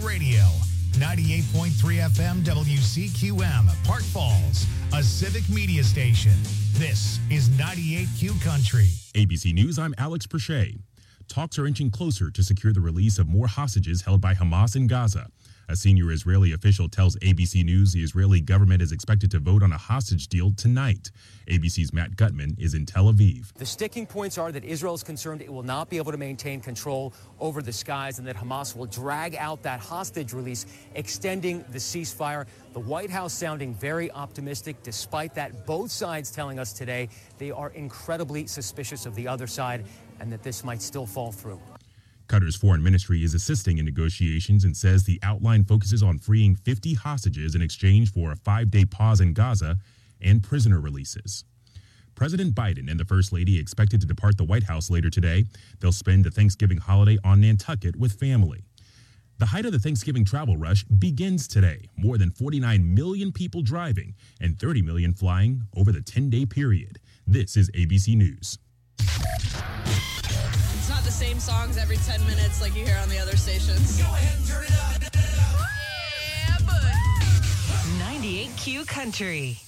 Radio. 98.3 FM WCQM, Park Falls, a civic media station. This is 98Q Country. ABC News, I'm Alex Perche. Talks are inching closer to secure the release of more hostages held by Hamas in Gaza. A senior Israeli official tells ABC News the Israeli government is expected to vote on a hostage deal tonight. ABC's Matt Gutman is in Tel Aviv. The sticking points are that Israel is concerned it will not be able to maintain control over the skies and that Hamas will drag out that hostage release, extending the ceasefire. The White House sounding very optimistic. Despite that, both sides telling us today they are incredibly suspicious of the other side and that this might still fall through. Qatar's foreign ministry is assisting in negotiations and says the outline focuses on freeing 50 hostages in exchange for a 5-day pause in Gaza and prisoner releases. President Biden and the First Lady expected to depart the White House later today. They'll spend the Thanksgiving holiday on Nantucket with family. The height of the Thanksgiving travel rush begins today. More than 49 million people driving and 30 million flying over the 10-day period. This is ABC News. It's not the same songs every 10 minutes like you hear on the other stations. Go ahead and turn it up. Yeah, but 98Q Country.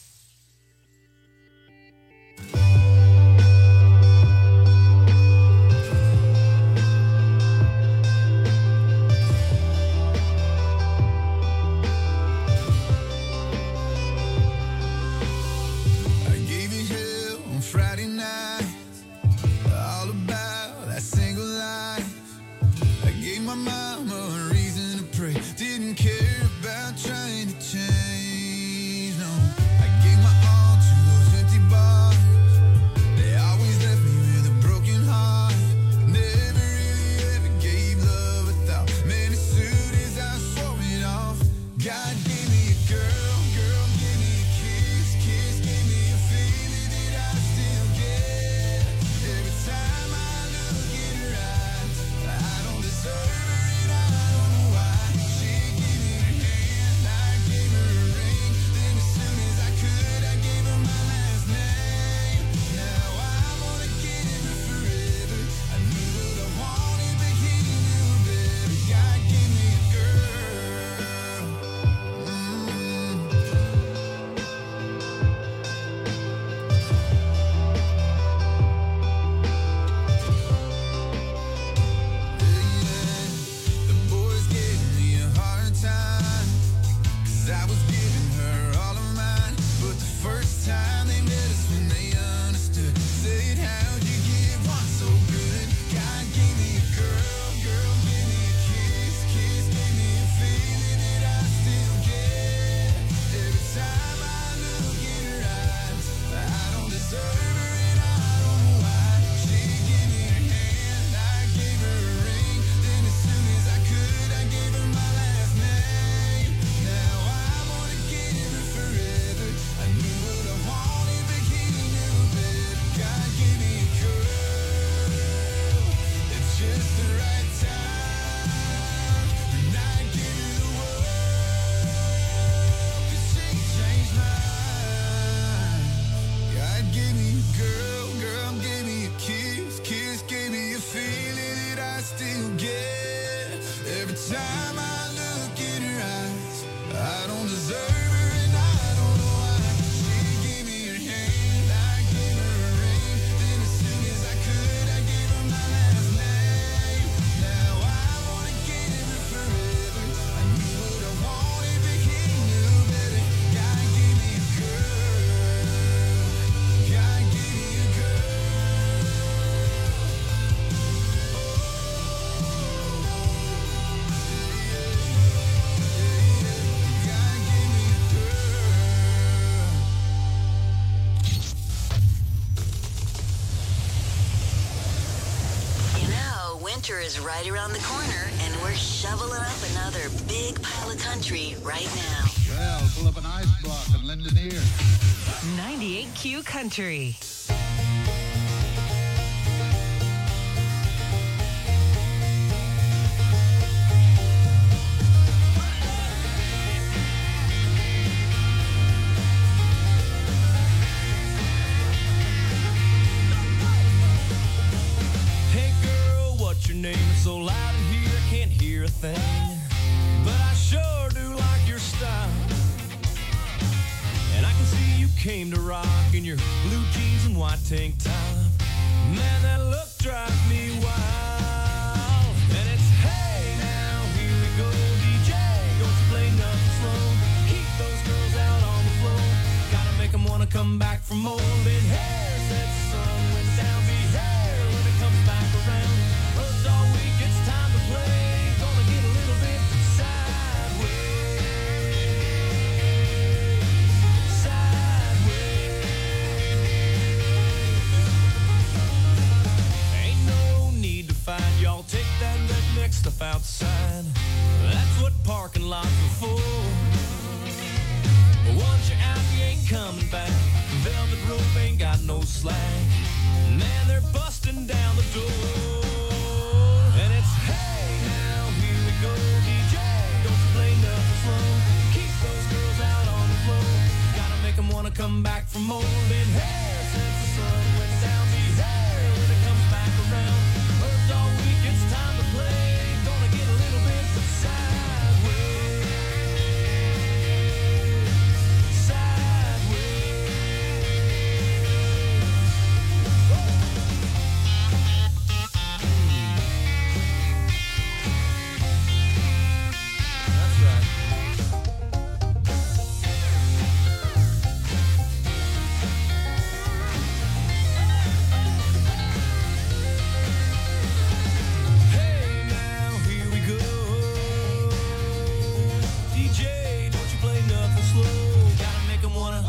Is right around the corner, and we're shoveling up another big pile of country right now. Well, pull up an ice block and lend an ear. 98Q Country. Name is so loud in here, I can't hear a thing. But came to rock in your blue jeans and white tank top. Man, that look drives me wild. And it's, hey, now here we go, DJ. Don't you play nothing slow. Keep those girls out on the floor. Gotta make them wanna come back for more. Then hair said the sun went down. Be hair when it comes back around. Worked all week, it's time to play. Gonna get a little bit sideways. Sideways. Ain't no need to fight, y'all. Take that redneck stuff outside. That's what parking lots are for. But once you're out, you ain't coming back. Velvet rope ain't got no slack. Man, they're busting down the door. And it's, hey, now here we go, DJ. Don't you play nothing slow. Keep those girls out on the floor. Gotta make them wanna come back for more. Been hair since the sun went down. Be hair when it comes back around. Worked all week, it's time to play. Gonna get a little bit sideways. Sideways. That's right. Hey, now here we go. DJ, don't you play nothing slow. Gotta make 'em wanna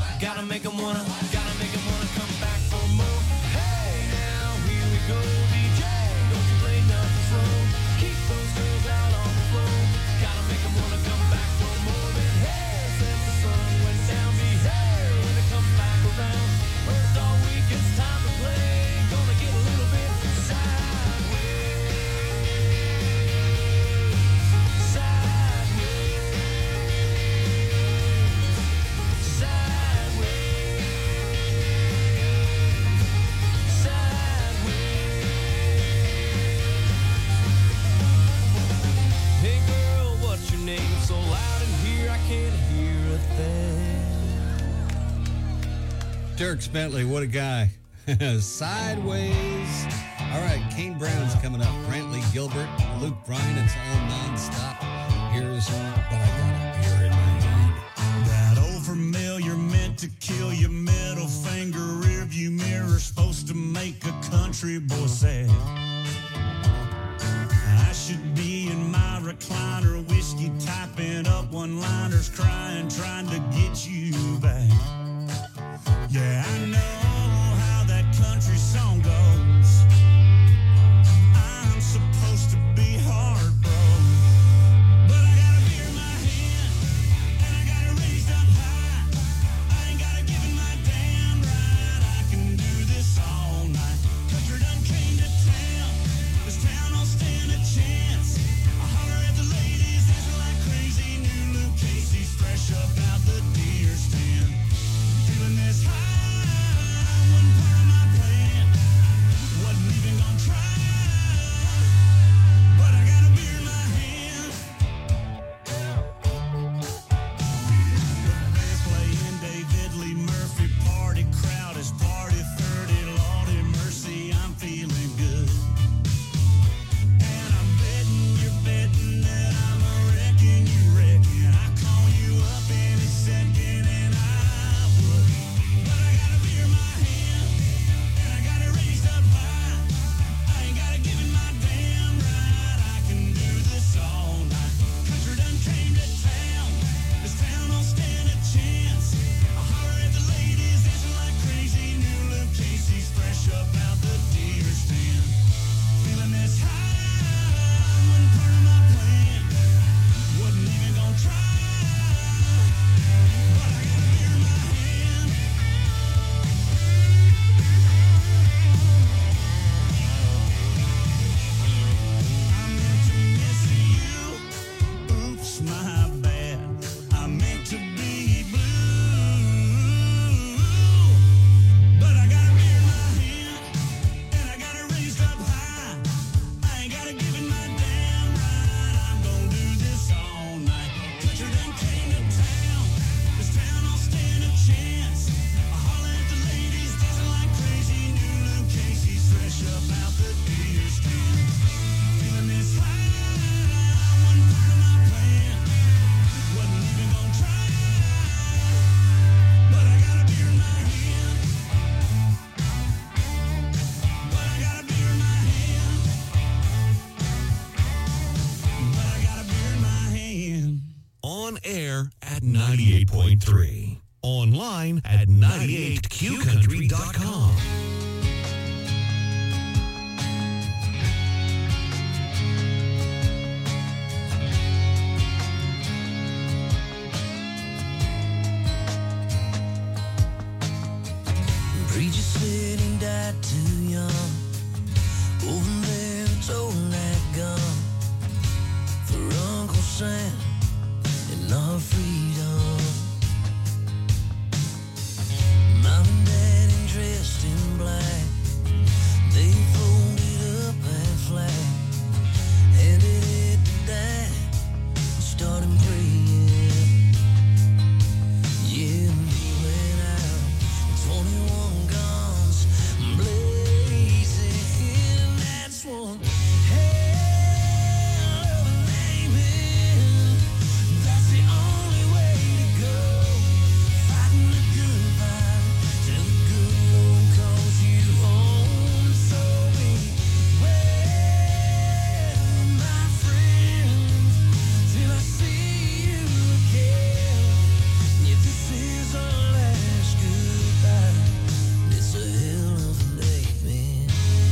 come back for more. Hey, now here we go. DJ, don't you play nothing slow. Keep those girls out on the floor. Gotta make 'em wanna come back for more. Been hair since the sun went down. Be hair when it comes back around. Worked all week, it's time to play. Gonna get a little bit sideways. Sideways. Sideways. Sideways. Hey girl, what's your name? So loud in here I can't hear a thing. Dirk Bentley, what a guy. Sideways. All right, Kane Brown's coming up. Brantley Gilbert, Luke Bryan, it's all nonstop. Here's what I got up here in my mind. That old familiar meant to kill your middle finger rearview mirror, supposed to make a country boy sad. I should be in my recliner, whiskey typing up one-liners, crying, trying to get you back. Yeah, I know how that country song goes. I'm supposed to be heartbroken, but I got a beer in my hand, and I got it raised up high. I ain't gotta give it my damn right. I can do this all night. Country done came to town. This town don't stand a chance. I holler at the ladies, dancing like crazy. New Luke Casey's fresh up out the deep. 98.3. Online at 98qcountry.com. Preacher said he died too young. Over there, told that gun for Uncle Sam and our freedom. Mom and Dad dressed in black. They folded up that flag, handed it to Dad, and started praying. Yeah, and he went out, 21 guns blazing, and that's one hell of an amen. That's the only way to go, fighting the good fight till the good Lord calls you home. So beware, my friend, till I see you again. Yeah, this is our last goodbye. It's a hell of an amen.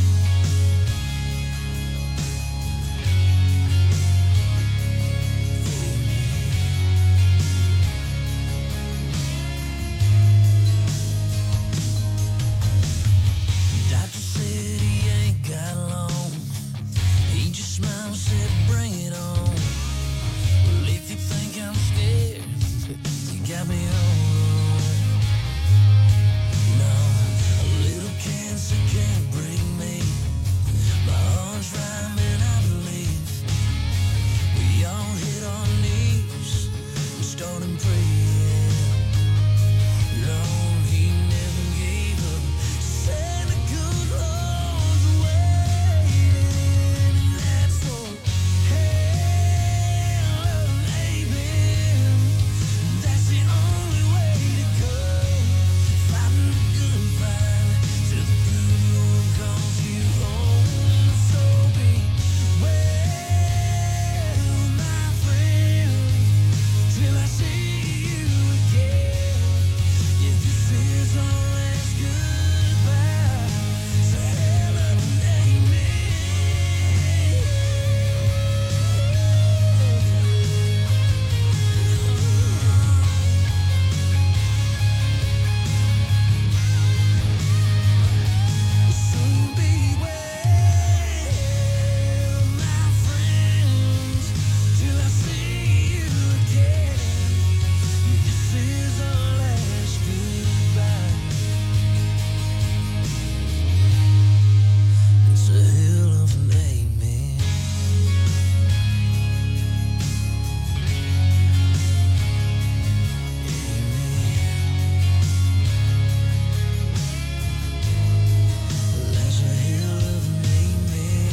Doctor said he ain't got long. He just smiled and said, bring it on. Well, if you think I'm scared, you got me all wrong. No, a little cancer can't break me. My heart's right, man, I believe. We all hit our knees and started praying. Lord, he never gave up. Said the good Lord's waiting, and that's for hell of an amen. That's the only way to go, fighting the good fight till the good Lord calls you home. So beware, my friend, till I see you again. Yeah, this is our last goodbye. So hell of an So beware, my friends, till I see you again. This is our last goodbye. It's a hell of an amen. That's a hell of an amen.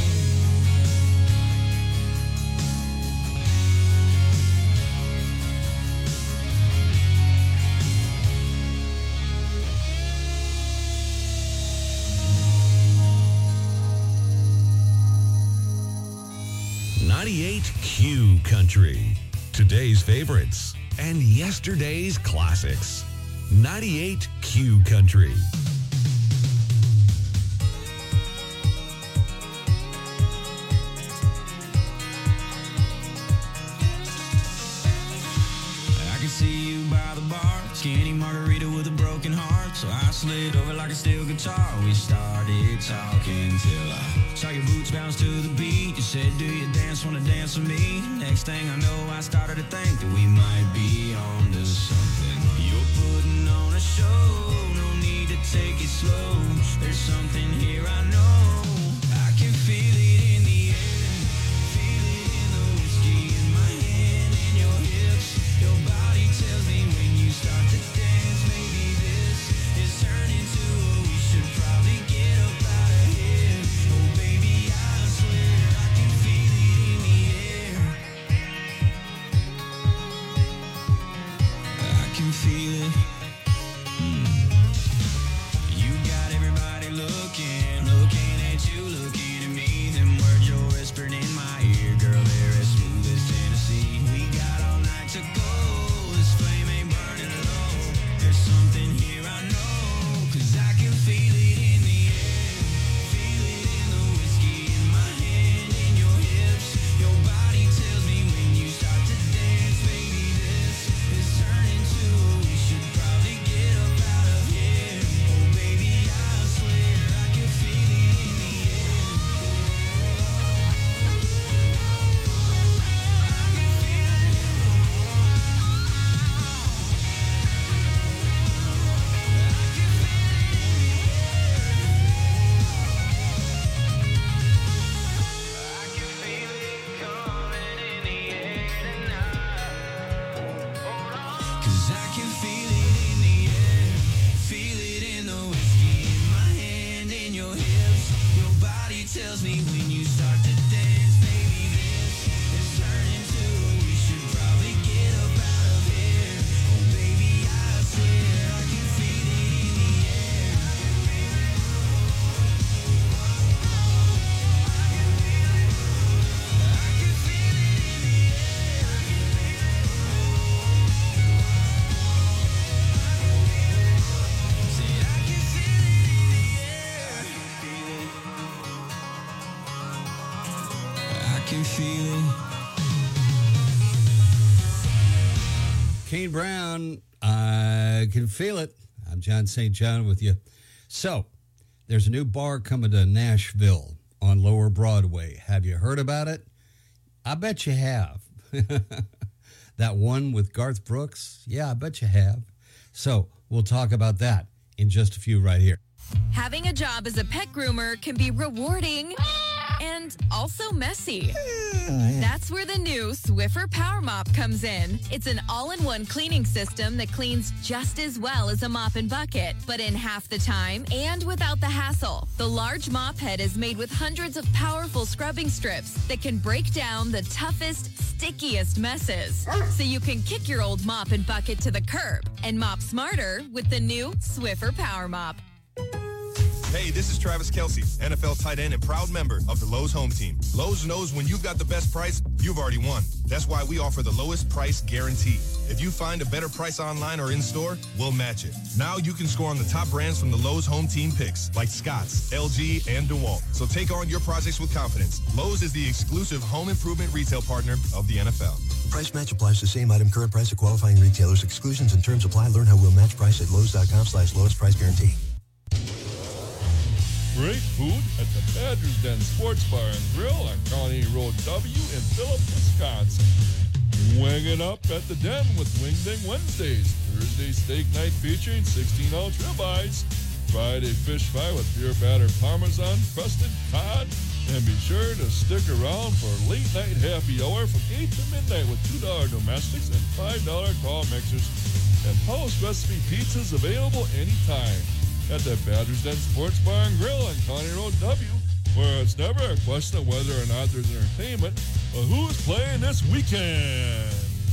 .98Q Country. Today's favorites and yesterday's classics. 98Q Country. I can see you by the bar, skinny margarita with a broken heart. So I slid over like a steel guitar. We started talking till I saw your boots bounce to the beat. You said, do you wanna dance with me? Next thing I know, I started to think that we might be on to something. You're putting on a show, no need to take it slow. There's something here I know. I can feel it in the air, feel it in the whiskey in my hand and your hips. Your body tells me when you start to dance, maybe this is turning to a we should probably get up out of here. Oh baby, I swear I can feel it in the air. I can feel it. You got everybody looking feel it in the air, feel it in the whiskey in my hand, in your hips. Your body tells me when you start to dance, baby, this is turning to we should probably get up out of here. Oh, baby, I swear I can feel it in the air. Cause I can feel it in the air, feel it in the whiskey in my hand, in your hips. Your body tells me when you start to dance, baby, this is turning to we should probably get up out of here. Oh, baby, I swear I can feel it in the air. I can feel it in the air. Say I can feel it in the air. I can feel it. Kane Brown, I can feel it. I'm John St. John with you. So, there's a new bar coming to Nashville on Lower Broadway. Have you heard about it? I bet you have. That one with Garth Brooks? Yeah, I bet you have. So, we'll talk about that in just a few right here. Having a job as a pet groomer can be rewarding and also messy. That's where the new Swiffer Power Mop comes in. It's an all-in-one cleaning system that cleans just as well as a mop and bucket, but in half the time and without the hassle. The large mop head is made with hundreds of powerful scrubbing strips that can break down the toughest, stickiest messes. So you can kick your old mop and bucket to the curb and mop smarter with the new Swiffer Power Mop. Hey, this is Travis Kelce, NFL tight end and proud member of the Lowe's Home Team. Lowe's knows when you've got the best price, you've already won. That's why we offer the lowest price guarantee. If you find a better price online or in-store, we'll match it. Now you can score on the top brands from the Lowe's Home Team picks, like Scotts, LG, and DeWalt. So take on your projects with confidence. Lowe's is the exclusive home improvement retail partner of the NFL. Price match applies to same item, current price of qualifying retailers. Exclusions and terms apply. Learn how we'll match price at Lowes.com/lowest price guarantee. Great food at the Badger's Den Sports Bar and Grill on County Road W in Phillip, Wisconsin. Wing it up at the Den with Wing Ding Wednesdays. Thursday steak night featuring 16-ounce ribeyes. Friday fish fry with beer battered parmesan, crusted cod. And be sure to stick around for late night happy hour from 8 to midnight with $2 domestics and $5 call mixers. And house recipe pizzas available anytime at the Badger's Den Sports Bar and Grill on County Road W, where it's never a question of whether or not there's entertainment, but who's playing this weekend.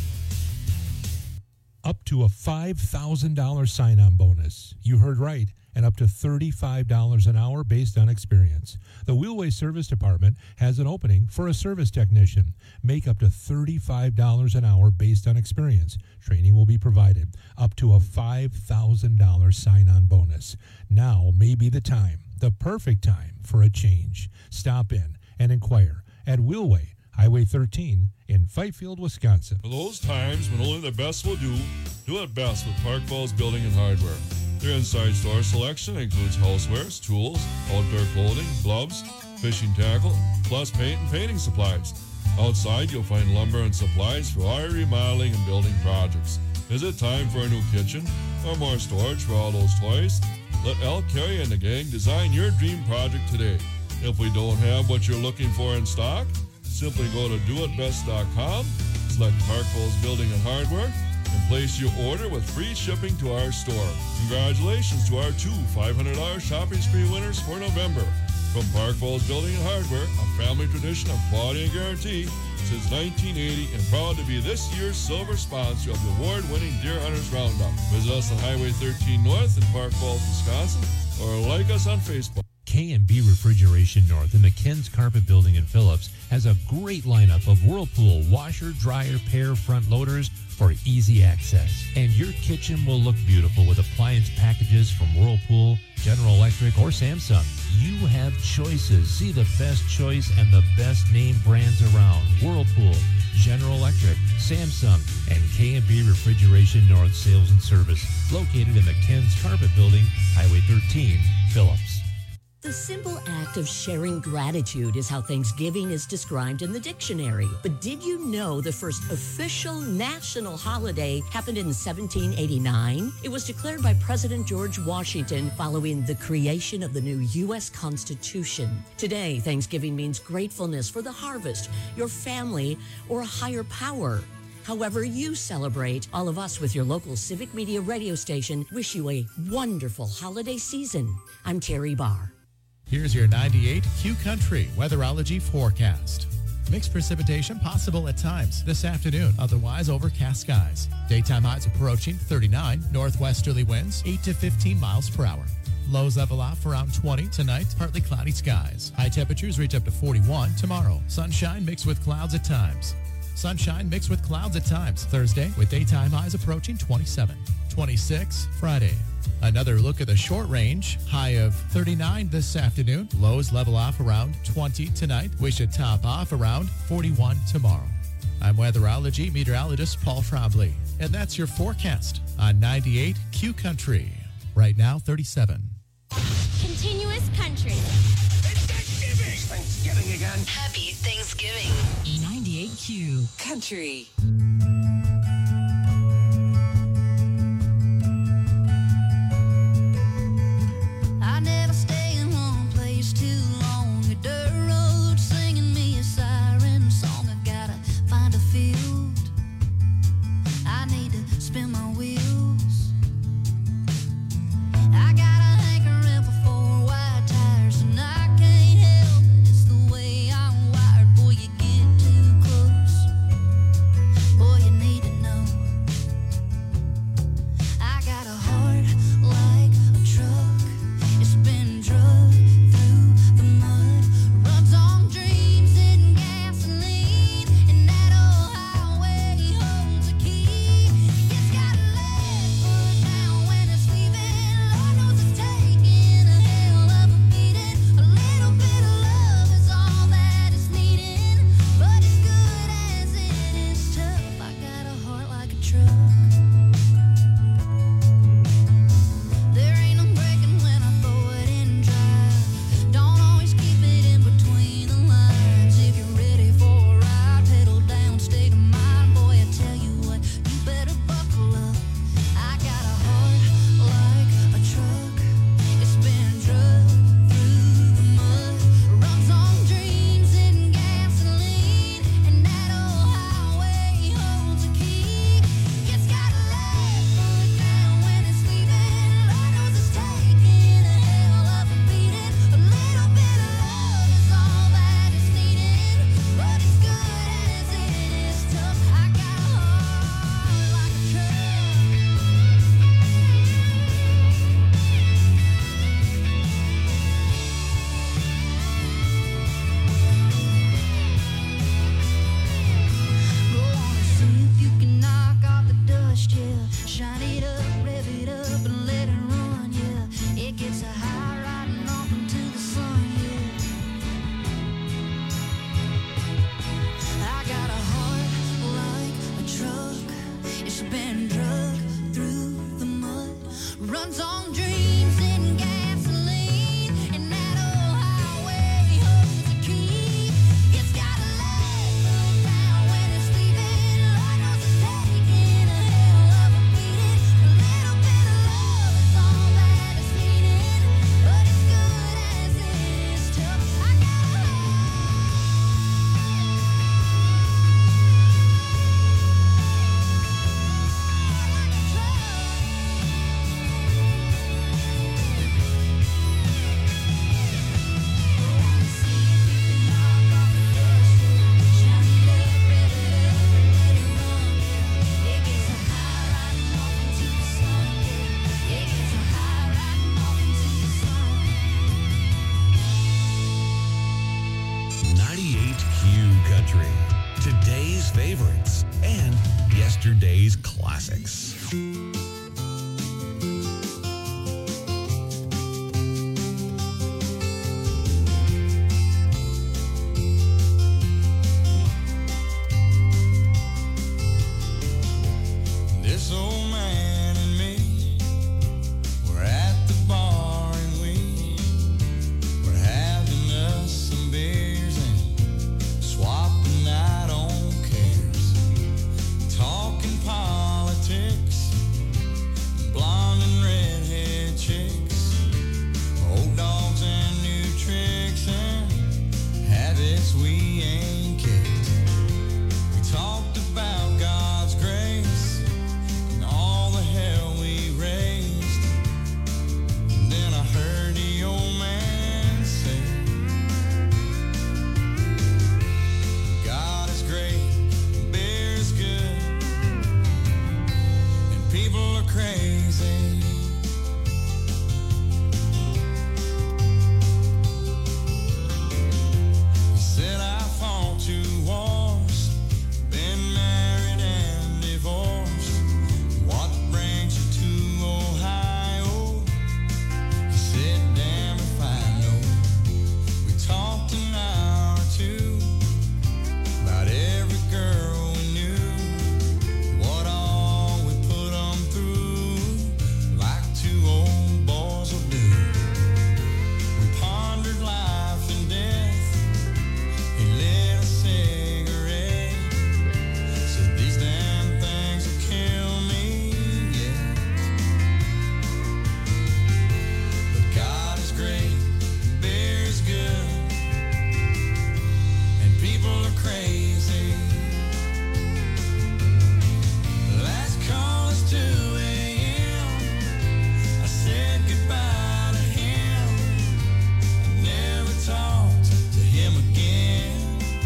Up to a $5,000 sign-on bonus. You heard right. And up to $35 an hour based on experience. The Wheelway Service Department has an opening for a service technician. Make up to $35 an hour based on experience. Training will be provided. Up to a $5,000 sign-on bonus. Now may be the time, the perfect time for a change. Stop in and inquire at Wheelway, Highway 13 in Fifield, Wisconsin. For those times when only the best will do it best with Park Falls Building and Hardware. Their inside store selection includes housewares, tools, outdoor clothing, gloves, fishing tackle, plus paint and painting supplies. Outside, you'll find lumber and supplies for all your remodeling and building projects. Is it time for a new kitchen or more storage for all those toys? Let Al Carey and the gang design your dream project today. If we don't have what you're looking for in stock, simply go to doitbest.com, select Park Falls Building and Hardware, and place your order with free shipping to our store. Congratulations to our two $500 shopping spree winners for November. From Park Falls Building and Hardware, a family tradition of quality and guarantee since 1980 and proud to be this year's silver sponsor of the award-winning Deer Hunters Roundup. Visit us on Highway 13 North in Park Falls, Wisconsin, or like us on Facebook. K&B Refrigeration North in the Ken's Carpet Building in Phillips has a great lineup of Whirlpool washer, dryer, pair front loaders for easy access. And your kitchen will look beautiful with appliance packages from Whirlpool, General Electric, or Samsung. You have choices. See the best choice and the best name brands around. Whirlpool, General Electric, Samsung, and K&B Refrigeration North Sales and Service, located in the Ken's Carpet Building, Highway 13, Phillips. The simple act of sharing gratitude is how Thanksgiving is described in the dictionary. But did you know the first official national holiday happened in 1789? It was declared by President George Washington following the creation of the new U.S. Constitution. Today, Thanksgiving means gratefulness for the harvest, your family, or a higher power. However you celebrate, all of us with your local Civic Media radio station wish you a wonderful holiday season. I'm Terry Barr. Here's your 98 Q Country weatherology forecast. Mixed precipitation possible at times this afternoon, otherwise overcast skies. Daytime highs approaching 39, northwesterly winds 8 to 15 miles per hour. Lows level off around 20 tonight, partly cloudy skies. High temperatures reach up to 41 tomorrow. Sunshine mixed with clouds at times. Sunshine mixed with clouds at times Thursday, with daytime highs approaching 27. 26 Friday. Another look at the short range. High of 39 this afternoon. Lows level off around 20 tonight. We should top off around 41 tomorrow. I'm weatherology meteorologist Paul Trombley. And that's your forecast on 98 Q Country. Right now, 37. Continuous country. It's Thanksgiving! It's Thanksgiving again. Happy Thanksgiving. 98 Q Country. I never stay in one place too long. A dirt road singing me a siren song. I gotta find a field. I need to spin my wheels. I got a hankering for 4 wide tires, and I can't help it. It's the way I'm wired. Boy, you get too close. Boy, you need to know. I got a heart like a truck. It's been drugged through the mud, runs on dreams and gasoline, and that old highway holds a key. It's got a left foot down when it's leaving. Lord knows it's taking a hell of a beating. A little bit of love is all that it's needing, but as good as it is tough, I got a heart like a truck. There ain't no breaking when I throw it in drive. Don't always keep it in between the lines. If you're ready for a ride, pedal down, state of mind. Boy, I tell you what, you better buckle up. I got a heart like a truck. It's been drugged through the mud, runs on dreams and gasoline, and that old highway holds a key. It's got a left foot down when it's leaving. Lord knows it's taking a hell of a beating. A little bit of love is all that it's needing, but as good as it is tough, I got a heart like a truck. Go on and see if you can knock off the dust, yeah. Shine it up, rev it up, and let it run, yeah. It gets a high riding off into the sun, yeah. I got a heart like a truck. It's been drugged through the mud, runs on dreams and gasoline, and that old highway holds a key. It's got a left foot down when it's leaving. Lord knows it's taking a hell of a beating. A little bit of love is all that it's needing, but as good as it is tough, I got a heart like a truck. favorites and yesterday's classics. This old man and me were at the bar and we were having us some beers and swapping out on cares, talking politics, blonde and redhead chicks, old dogs and new tricks and habits we ain't kicked. We talked about God's grace and all the hell we raised. And then I heard the old man say, God is great, beer is good, and people are crazy. He said I fought 2 wars, been married and divorced. What brings you to Ohio? He said, damn if I know. We talked an hour or 2 about every girl we knew, what all we put them through, like 2 old boys will do. We pondered life and death. He lit a cigarette, said these damn things will kill me, yeah. But God is great, beer is good, and people are crazy. Last call is 2 a.m. I said goodbye to him. I never talked to him again.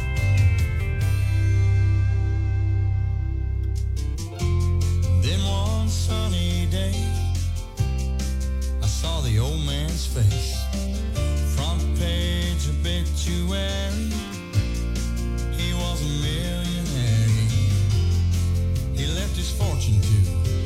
Then one sunny day, I saw the old man's face. Front page obituary. He was a millionaire. He left his fortune to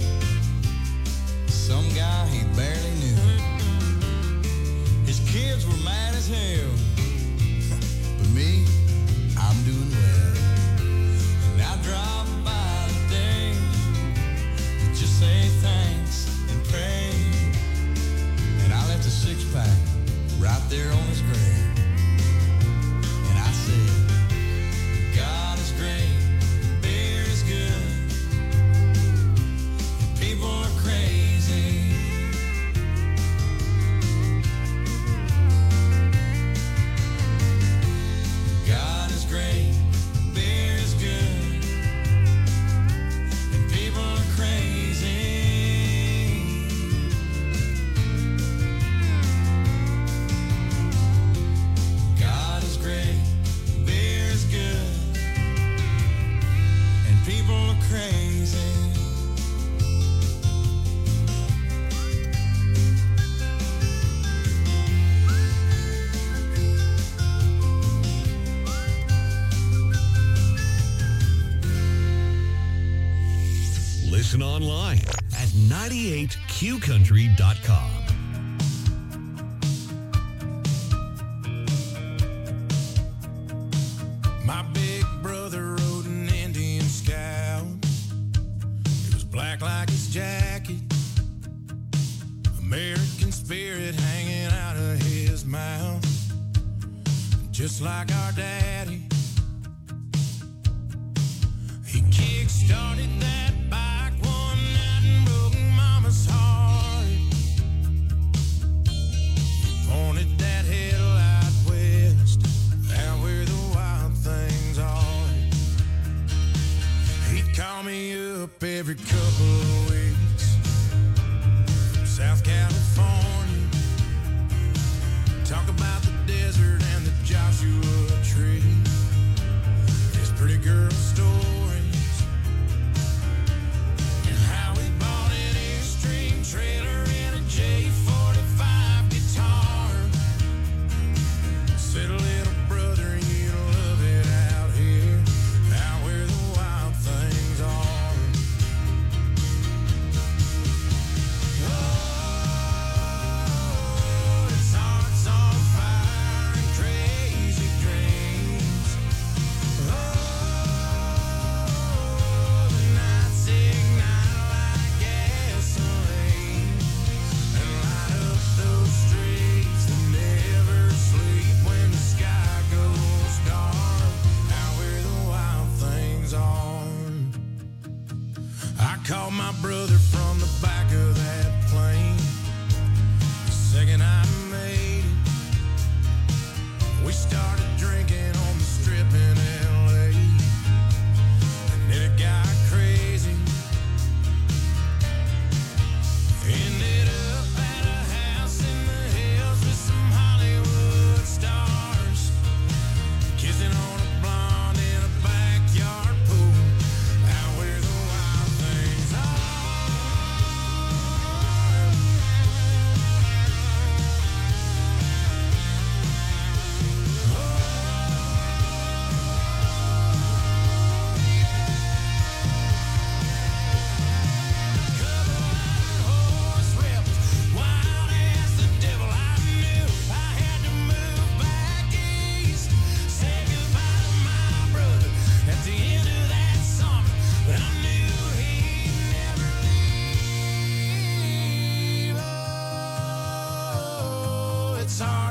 some guy he barely knew. His kids were mad as hell, but me, I'm doing well. And I drop by today to just say thanks and pray. And I left a 6-pack right there on his grave. And I said, God is great, beer is good, and people are crazy. God is great, beer is good, and people are crazy. God is great, beer is good, and people are crazy. Listen online at 98qcountry.com. My big brother rode an Indian Scout. It was black like his jacket, American spirit hanging out of his mouth, just like our daddy. He kick-started that bike one night and broke Mama's heart. He pointed that headlight west, out where the wild things are. He'd call me up every couple of weeks from South California, talk about the desert and the Joshua Tree, his pretty girl stories,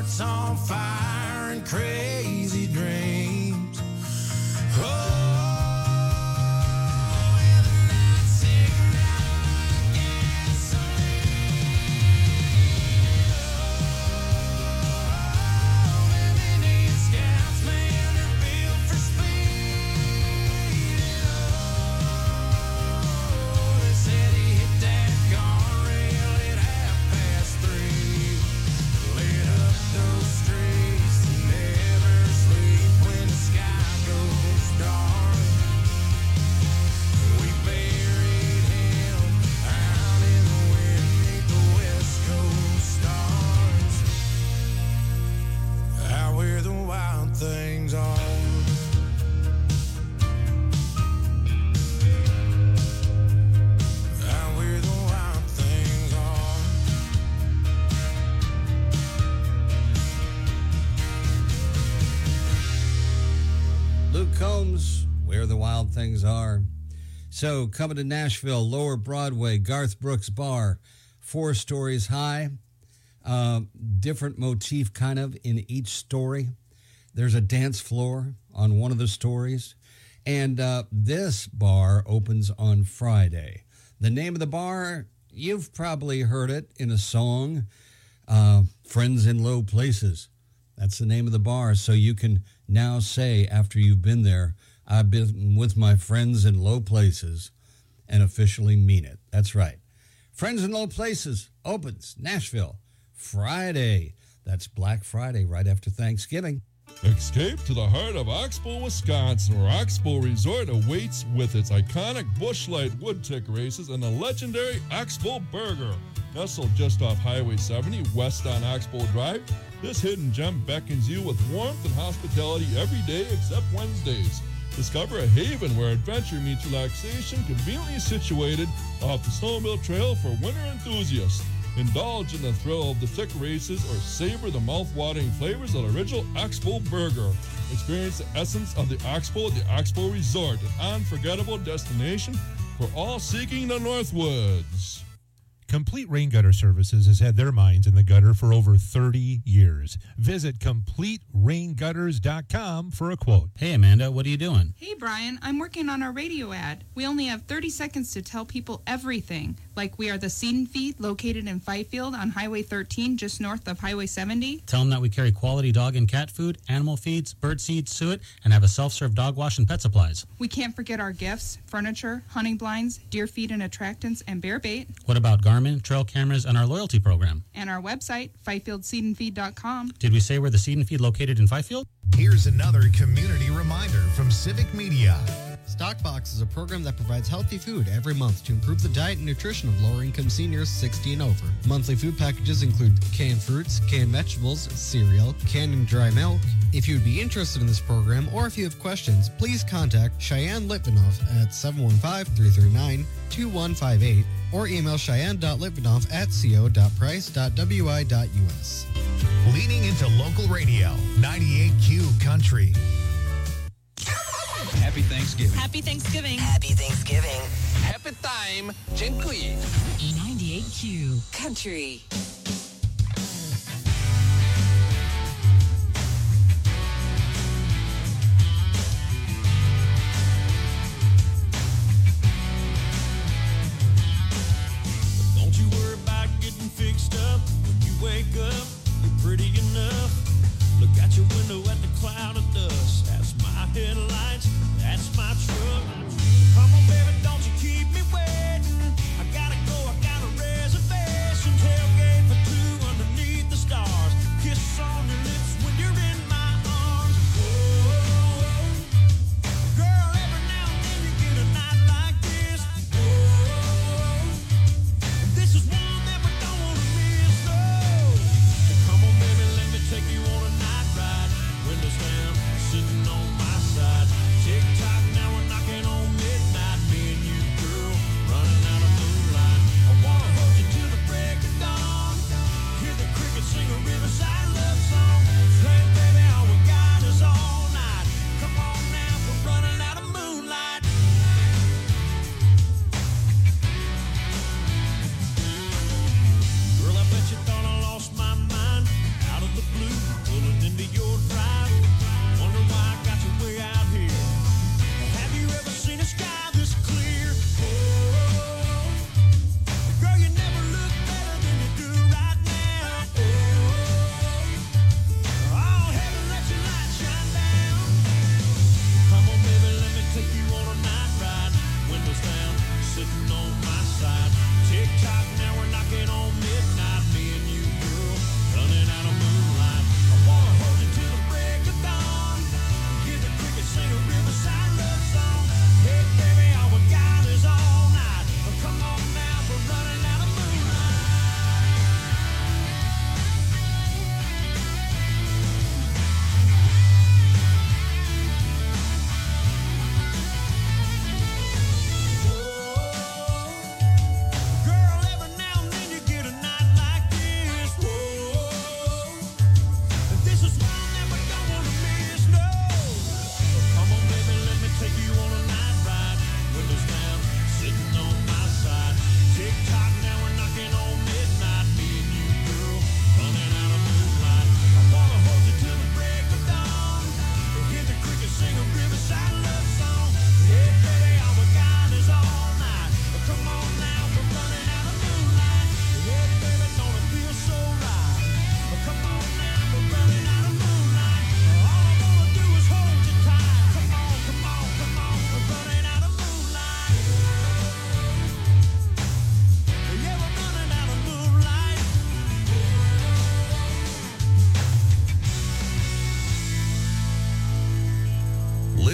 hearts on fire and crazy dreams. Oh. Things are. Out where the wild things are. Luke Combs, Where the Wild Things Are. So, coming to Nashville, Lower Broadway, Garth Brooks Bar, 4 stories high. Different motif kind of in each story. There's a dance floor on one of the stories. And this bar opens on Friday. The name of the bar, you've probably heard it in a song, Friends in Low Places. That's the name of the bar. So you can now say, after you've been there, I've been with my friends in low places, and officially mean it. That's right. Friends in Low Places opens Nashville Friday. That's Black Friday, right after Thanksgiving. Escape to the heart of Oxbow, Wisconsin, where Oxbow Resort awaits with its iconic Busch Light wood tick races and the legendary Oxbow Burger. Nestled just off Highway 70 west on Oxbow Drive, this hidden gem beckons you with warmth and hospitality every day except Wednesdays. Discover a haven where adventure meets relaxation, conveniently situated off the Snowmobile Trail for winter enthusiasts. Indulge in the thrill of the tick races or savor the mouth-watering flavors of the original Oxbow Burger. Experience the essence of the Oxbow at the Oxbow Resort, an unforgettable destination for all seeking the Northwoods. Complete Rain Gutter Services has had their minds in the gutter for over 30 years. Visit CompleteRainGutters.com for a quote. Hey, Amanda, what are you doing? Hey, Brian, I'm working on our radio ad. We only have 30 seconds to tell people everything. Like we are the Seed and Feed located in Fifield on Highway 13, just north of Highway 70. Tell them that we carry quality dog and cat food, animal feeds, bird seed, suet, and have a self-serve dog wash and pet supplies. We can't forget our gifts, furniture, hunting blinds, deer feed and attractants, and bear bait. What about Garmin, trail cameras, and our loyalty program? And our website, FifieldSeedandFeed.com. Did we say we're the Seed and Feed located in Fifield? Here's another community reminder from Civic Media. Stockbox is a program that provides healthy food every month to improve the diet and nutrition of lower-income seniors 60 and over. Monthly food packages include canned fruits, canned vegetables, cereal, canned and dry milk. If you would be interested in this program or if you have questions, please contact Cheyenne Litvinoff at 715-339-2158 or email cheyenne.litvinoff@co.price.wi.us. Leading into local radio, 98Q Country. Happy Thanksgiving. Happy Thanksgiving. Happy Thanksgiving. Happy time. Dziękuję. 98Q Country. Don't you worry about getting fixed up. When you wake up, you're pretty enough. Look out your window at the cloud of dust. That's my headlights. That's my truck. Come on, baby, don't you keep me waiting. I gotta go, I got a reservation. Tailgate for 2.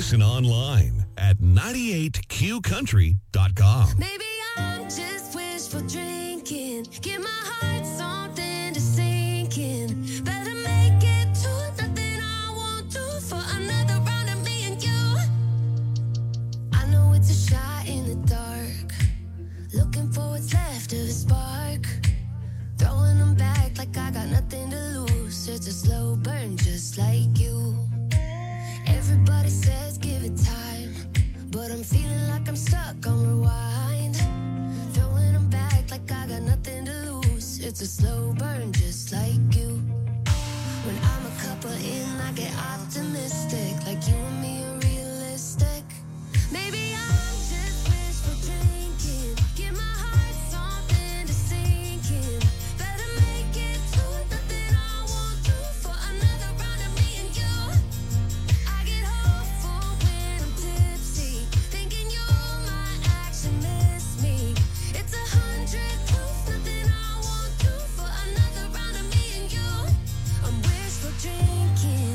Listen online at 98qcountry.com. Maybe I'm just wishful drinking. Give my heart something to sink in. Better make it to nothing I won't do for another round of me and you. I know it's a shot in the dark. Looking for what's left of a spark. Throwing them back like I got nothing to lose. It's a slow burn just like you. Everybody says give it time, but I'm feeling like I'm stuck on rewind. Throwing them back like I got nothing to lose. It's a slow burn just like you. When I'm a couple in, I get optimistic. Like you and me are realistic. Maybe I'm just wishful drinking. Give my heart something to sink in. Better make it to nothing I won't do for another round of me and you. I get hopeful when I'm tipsy, thinking you might actually miss me. It's 100 proof, nothing I won't do for another round of me and you. I'm wishful drinking.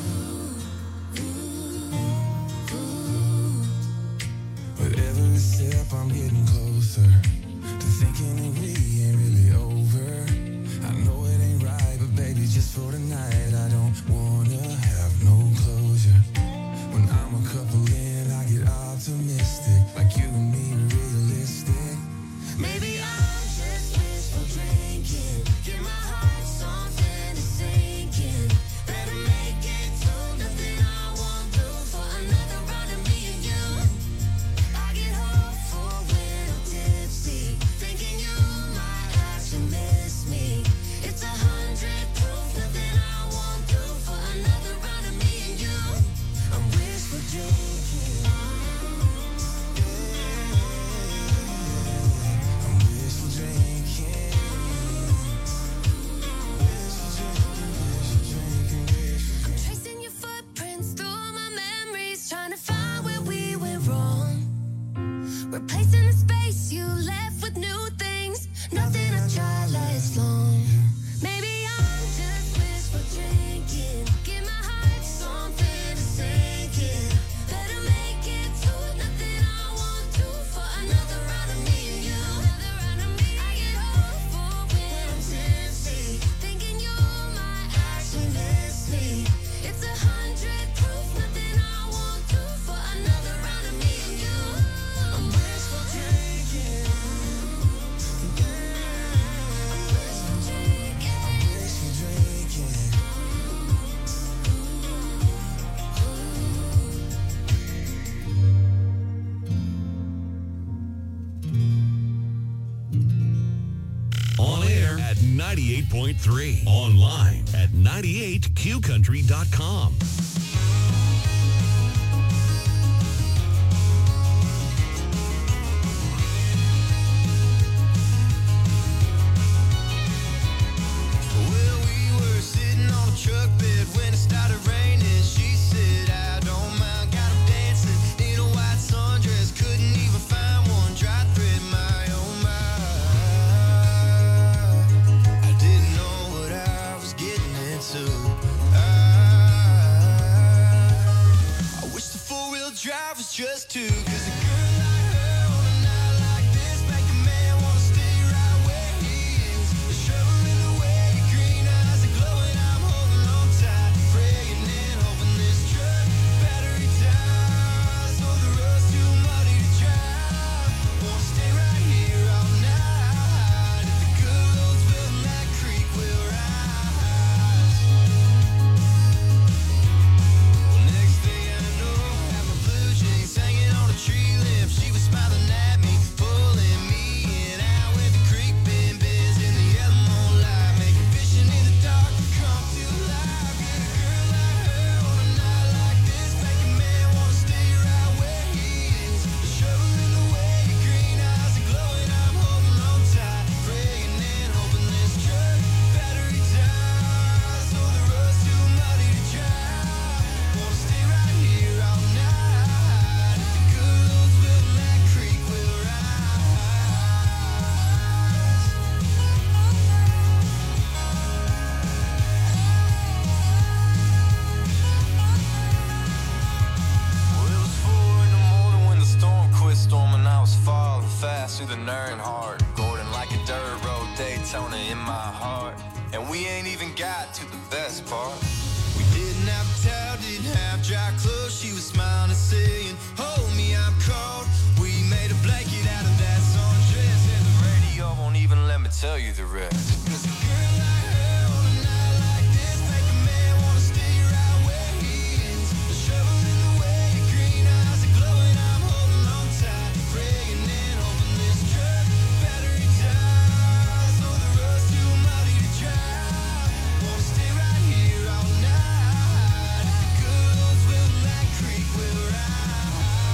With every step I'm getting closer to thinking that we ain't really over. I know it ain't right, but baby, just for tonight, I don't wanna have no closure. When I'm a couple in, I get optimistic, like you and me are realistic. Maybe I'm just wishful drinking. Give my heart something to sink in. Better make it to nothing I won't do for another round of me and you. I get hopeful when I'm tipsy, thinking you might actually miss me. It's 100 proof, nothing I won't do for another round of me and you. I'm wishful drinking. I'm wishful drinking. I'm tracing your footprints through my memories, trying to find where we went wrong. Replacing the space you left with new things. Nothing I tried lasts long. Maybe I'm just wishful drinking. Give my heart something to sink in. Better make it to nothing I won't do for another round of me and you. I get hopeful when I'm tipsy, thinking you might actually miss me. It's 100 proof, nothing I won't do for another round of me and you. I'm wishful drinking. I'm wishful drinking. I'm wishful drinking. On air at 98.3. Online at 98qcountry.com. Well, we were sitting on a truck bed when it started raining. She said, I don't mind, got 'em dancing in a white sundress. Couldn't even find one dry thread, my oh my. I didn't know what I was getting into. I wish the four-wheel drive was just two, 'cause a girl like her on a night like this make a man wanna stay right where he is. The shoveling away your green eyes are glowing. I'm holding on tight, praying and in my heart. And we ain't even got to the best part. We didn't have a towel, didn't have dry clothes. She was smiling and saying, hold me, I'm cold. We made a blanket out of that sundress, and the radio won't even let me tell you the rest. 'Cause a girl like her on a night like this make a man wanna stay right where he is. The shovel in the way, your green eyes are glowing. I'm holding on tight, praying and hoping this truck battery dies. So the road's too muddy to drive. Wanna stay right here all night. The good old will that creek will rise.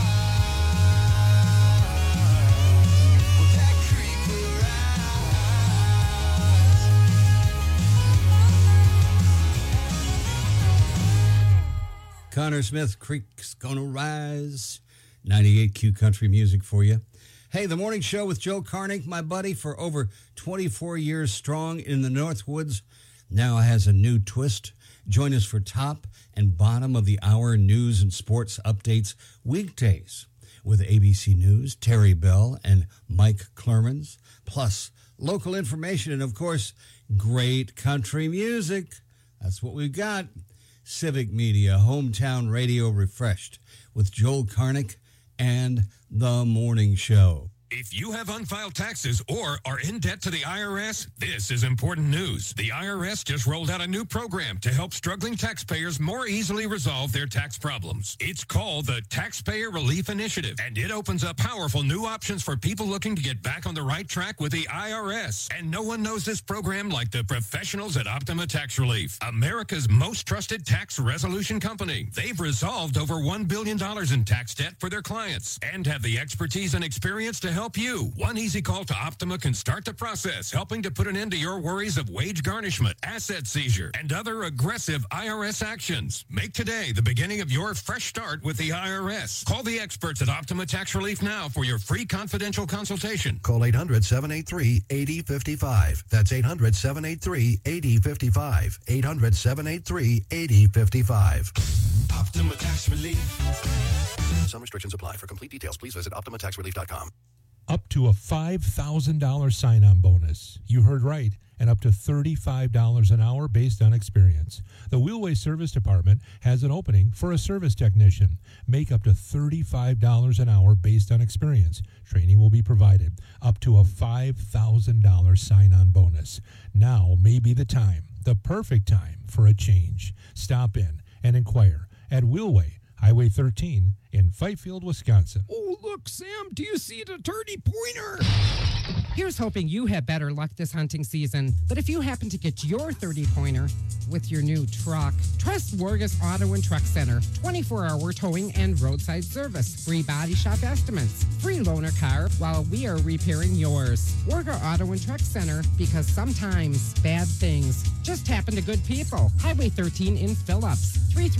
Well, that creek will rise. Connor Smith, Creek's Gonna Rise. 98 Q Country music for you. Hey, the morning show with Joe Carnick, my buddy for over 24 years strong in the Northwoods, now has a new twist. Join us for top and bottom of the hour news and sports updates weekdays with ABC News, Terry Bell and Mike Clermans, plus local information and, of course, great country music. That's what we've got. Civic Media, Hometown Radio Refreshed with Joel Carnick and The Morning Show. If you have unfiled taxes or are in debt to the IRS, this is important news. The IRS just rolled out a new program to help struggling taxpayers more easily resolve their tax problems. It's called the Taxpayer Relief Initiative, and it opens up powerful new options for people looking to get back on the right track with the IRS. And no one knows this program like the professionals at Optima Tax Relief, America's most trusted tax resolution company. They've resolved over $1 billion in tax debt for their clients and have the expertise and experience to help you. One easy call to Optima can start the process, helping to put an end to your worries of wage garnishment, asset seizure, and other aggressive IRS actions. Make today the beginning of your fresh start with the IRS. Call the experts at Optima Tax Relief now for your free confidential consultation. Call 800-783-8055. That's 800-783-8055. 800-783-8055. Optima Tax Relief. Some restrictions apply. For complete details, please visit OptimaTaxRelief.com. Up to a $5,000 sign-on bonus. You heard right. And up to $35 an hour based on experience. The Wheelway Service Department has an opening for a service technician. Make up to $35 an hour based on experience. Training will be provided. Up to a $5,000 sign-on bonus. Now may be the time, the perfect time for a change. Stop in and inquire at Wheelway, Highway 13 in Fifield, Wisconsin. Oh, look, Sam, do you see the 30-pointer? Here's hoping you have better luck this hunting season. But if you happen to get your 30-pointer with your new truck, trust Wargus Auto and Truck Center. 24-hour towing and roadside service. Free body shop estimates. Free loaner car while we are repairing yours. Wargus Auto and Truck Center, because sometimes bad things just happen to good people. Highway 13 in Phillips.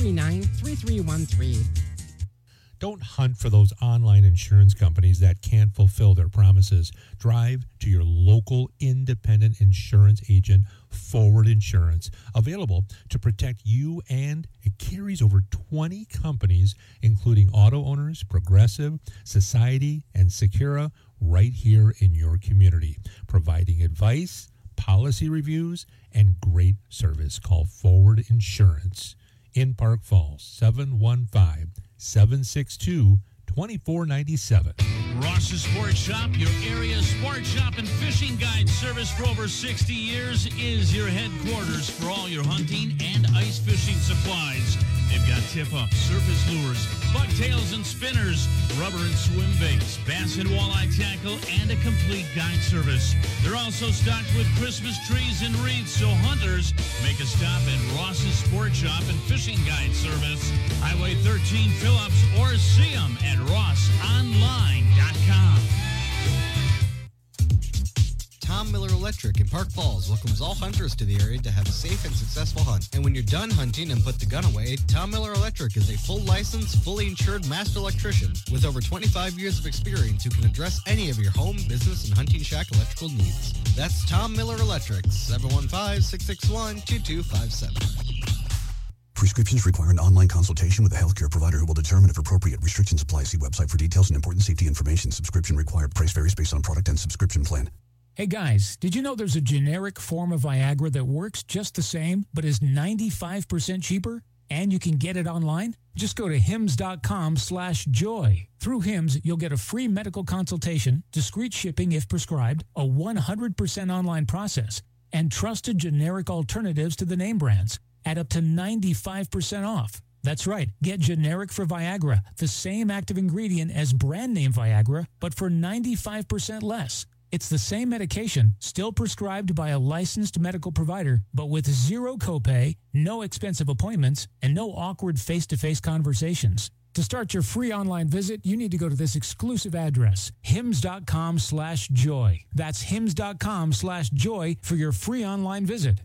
339-3313. Don't hunt for those online insurance companies that can't fulfill their promises. Drive to your local independent insurance agent, Forward Insurance, available to protect you, and it carries over 20 companies, including Auto Owners, Progressive, Society, and Secura, right here in your community, providing advice, policy reviews, and great service. Call Forward Insurance in Park Falls, 715-762-2497. Ross's Sports Shop, your area sports shop and fishing guide service for over 60 years, is your headquarters for all your hunting and ice fishing supplies. They've got tip-ups, surface lures, bucktails and spinners, rubber and swim baits, bass and walleye tackle, and a complete guide service. They're also stocked with Christmas trees and wreaths, so hunters, make a stop at Ross's Sports Shop and Fishing Guide Service, Highway 13 Phillips, or see them at rossonline.com. Tom Miller Electric in Park Falls welcomes all hunters to the area to have a safe and successful hunt. And when you're done hunting and put the gun away, Tom Miller Electric is a full licensed, fully insured master electrician with over 25 years of experience who can address any of your home, business, and hunting shack electrical needs. That's Tom Miller Electric, 715-661-2257. Prescriptions require an online consultation with a healthcare provider who will determine if appropriate. Restrictions apply. See website for details and important safety information. Subscription required. Price varies based on product and subscription plan. Hey guys, did you know there's a generic form of Viagra that works just the same, but is 95% cheaper? And you can get it online? Just go to hims.com/joy. Through Hims, you'll get a free medical consultation, discreet shipping if prescribed, a 100% online process, and trusted generic alternatives to the name brands at up to 95% off. That's right. Get generic for Viagra, the same active ingredient as brand name Viagra, but for 95% less. It's the same medication, still prescribed by a licensed medical provider, but with zero copay, no expensive appointments, and no awkward face-to-face conversations. To start your free online visit, you need to go to this exclusive address, hims.com/joy. That's hims.com/joy for your free online visit.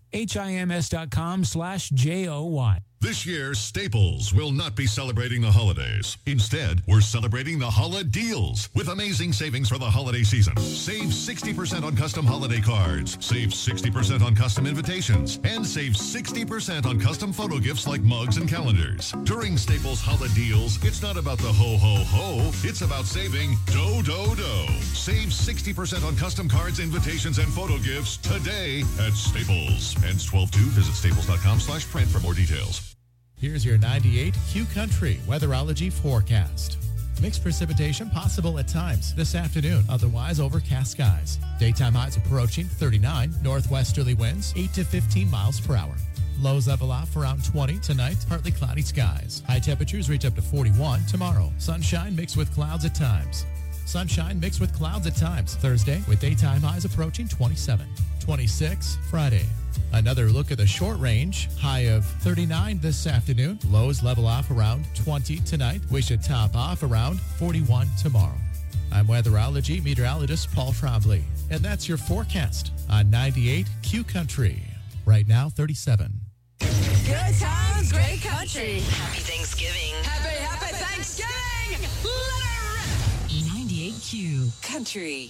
HIMS.com/JOY. This year, Staples will not be celebrating the holidays. Instead, we're celebrating the Holiday Deals with amazing savings for the holiday season. Save 60% on custom holiday cards, save 60% on custom invitations, and save 60% on custom photo gifts like mugs and calendars. During Staples Holiday Deals, it's not about the ho-ho-ho, it's about saving do-do-do. Save 60% on custom cards, invitations, and photo gifts today at Staples. Ends 12/2. Visit staples.com/print for more details. Here's your 98 Q Country weatherology forecast. Mixed precipitation possible at times this afternoon, otherwise overcast skies. Daytime highs approaching 39, northwesterly winds 8 to 15 miles per hour. Lows level off around 20 tonight, partly cloudy skies. High temperatures reach up to 41 tomorrow. Sunshine mixed with clouds at times. Sunshine mixed with clouds at times Thursday, with daytime highs approaching 27. 26 Friday. Another look at the short range. High of 39 this afternoon. Lows level off around 20 tonight. We should top off around 41 tomorrow. I'm weatherology meteorologist Paul Trombley. And that's your forecast on 98 Q Country. Right now, 37. Good times, great country. Happy Thanksgiving. Happy Thanksgiving. Let it rip. 98 Q Country.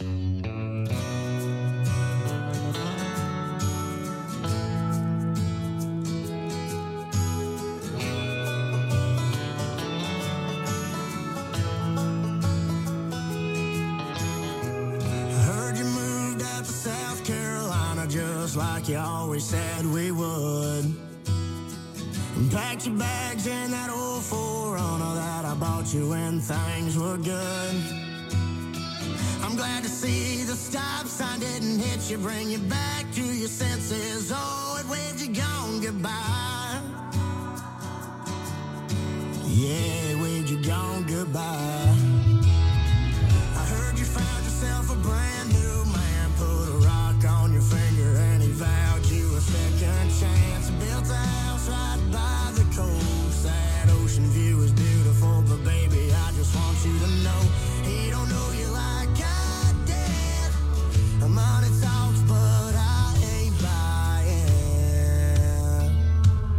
Just like you always said we would. And packed your bags in that old 4Runner that I bought you when things were good. I'm glad to see the stop sign didn't hit you, bring you back to your senses. Oh, it waved you gone goodbye. Yeah, it waved you gone goodbye. I heard you found yourself a brand new man, put a rock on your finger and he vowed you a second chance. Built a house right by the coast. That ocean view is beautiful, but baby, I just want you to know he don't know you like I did. Money talks, but I ain't buying.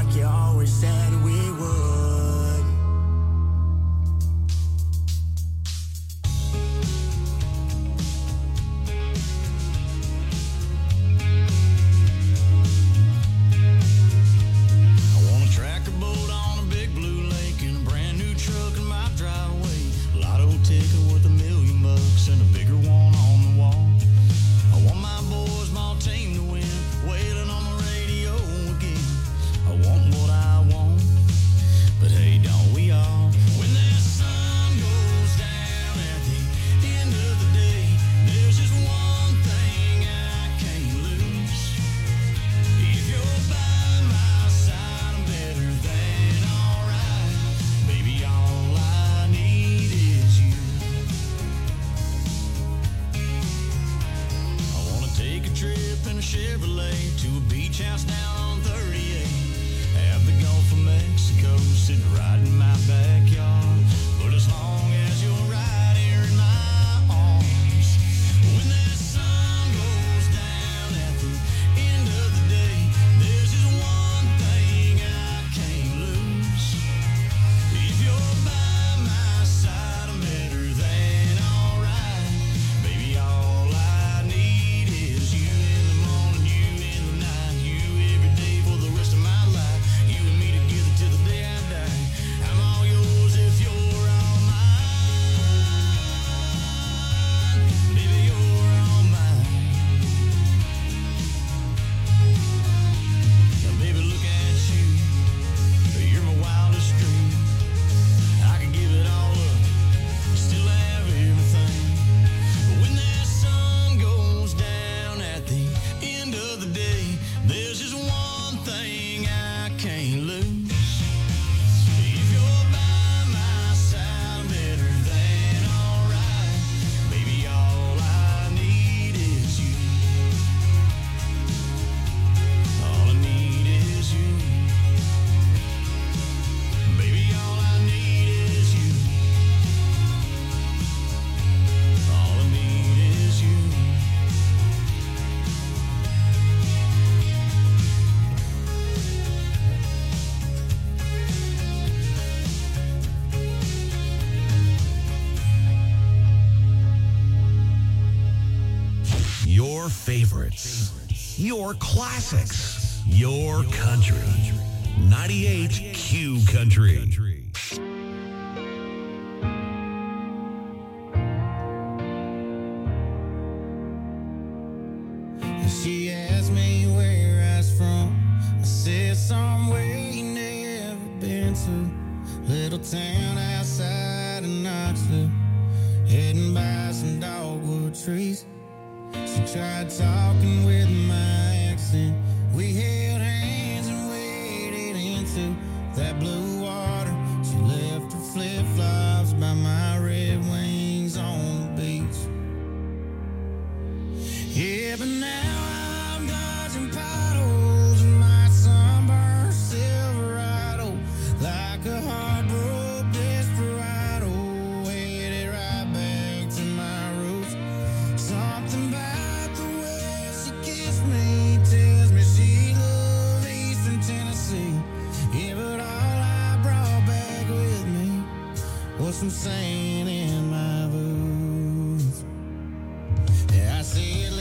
like you always said we would. I want a tractor boat on a big blue lake and a brand new truck in my driveway. Lotto ticket worth $1 million and a bigger one on the wall. I want my boys, my team to win, wailing on the radio again. I want what I want, but hey, don't we all? When that sun goes down at the end of the day, there's just one thing I can't lose. If you're by my side, I'm better than alright. Baby, all I need is you. I wanna take a trip in a Chevrolet to a beach house down on 38. Have the Gulf of Mexico sitting right in my backyard. But as long as you're right here in my arms, when that sun goes down at the end of the day, there's just one thing I can't lose. If you're by my side, I'm better than alright. Baby, all I need is you in the morning, you in the night, you every day for the rest of my life. You and me together till the day I die. I'm all yours if you're all mine. Baby, you're all mine. Now, baby, look at you. You're my wildest dream. I could give it all up, still have everything. But when that sun goes down at the end of the day, there's just one thing I can't lose. If you're by my side, I'm better than alright. Baby, all I need is you. All I need is you. Baby, all I need is you. All I need is you. Your favorites, your classics, your country. 98 Q Country. She asked me where I was from. I said somewhere you never been to. Little town outside of Knoxville, heading by some dogwood trees. She tried talking with my accent. We held hands and waded into that blue water. She left her flip-flops by my Red Wings on the beach. Yeah, but now I'm dodging potholes in my sunburned Silverado, like a heartbroken desperado, headed right back to my roots. Something about the way she kissed me tells me she loved Eastern Tennessee. Yeah, but all I brought back with me was some sand in my boots. Yeah, I said,